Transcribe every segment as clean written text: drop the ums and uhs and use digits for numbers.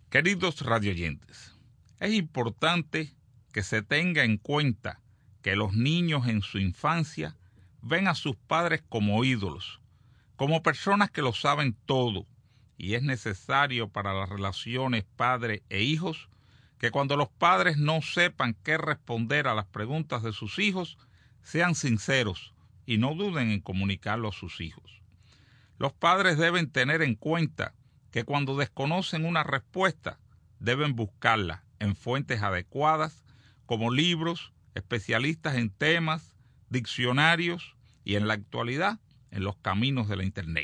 Queridos radioyentes, es importante que se tenga en cuenta que los niños en su infancia ven a sus padres como ídolos, como personas que lo saben todo, y es necesario para las relaciones padre e hijos que cuando los padres no sepan qué responder a las preguntas de sus hijos, sean sinceros y no duden en comunicarlo a sus hijos. Los padres deben tener en cuenta que cuando desconocen una respuesta, deben buscarla en fuentes adecuadas como libros, especialistas en temas, diccionarios y en la actualidad en los caminos de la Internet.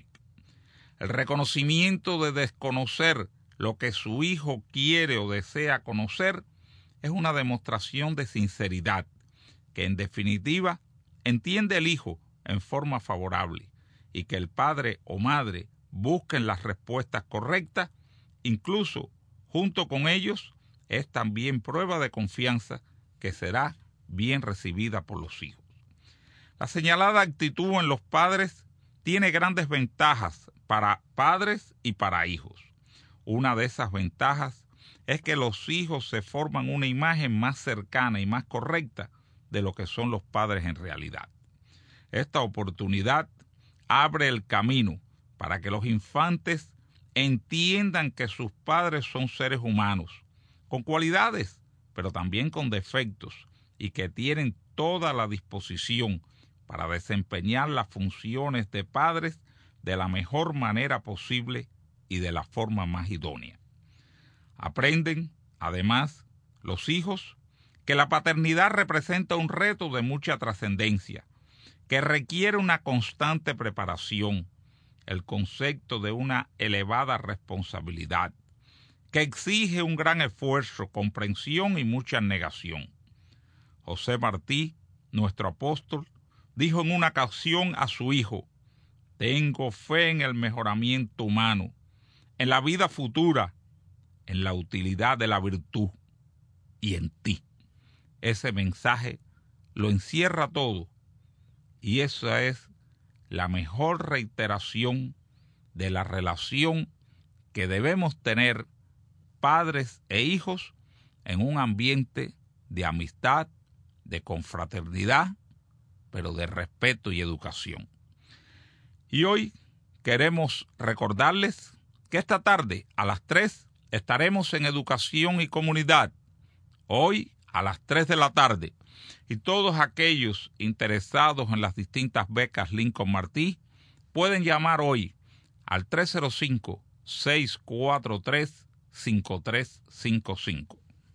El reconocimiento de desconocer lo que su hijo quiere o desea conocer es una demostración de sinceridad que en definitiva entiende el hijo en forma favorable y que el padre o madre busquen las respuestas correctas, incluso junto con ellos, es también prueba de confianza que será bien recibida por los hijos. La señalada actitud en los padres tiene grandes ventajas para padres y para hijos. Una de esas ventajas es que los hijos se forman una imagen más cercana y más correcta de lo que son los padres en realidad. Esta oportunidad abre el camino para que los infantes entiendan que sus padres son seres humanos, con cualidades, pero también con defectos, y que tienen toda la disposición para desempeñar las funciones de padres de la mejor manera posible y de la forma más idónea. Aprenden, además, los hijos, que la paternidad representa un reto de mucha trascendencia, que requiere una constante preparación, el concepto de una elevada responsabilidad, que exige un gran esfuerzo, comprensión y mucha negación. José Martí, nuestro apóstol, dijo en una ocasión a su hijo: tengo fe en el mejoramiento humano, en la vida futura, en la utilidad de la virtud y en ti. Ese mensaje lo encierra todo y esa es la mejor reiteración de la relación que debemos tener padres e hijos en un ambiente de amistad, de confraternidad, pero de respeto y educación. Y hoy queremos recordarles que esta tarde a las 3 estaremos en Educación y Comunidad, hoy a las 3 de la tarde, y todos aquellos interesados en las distintas becas Lincoln Martí pueden llamar hoy al 305-643-5355.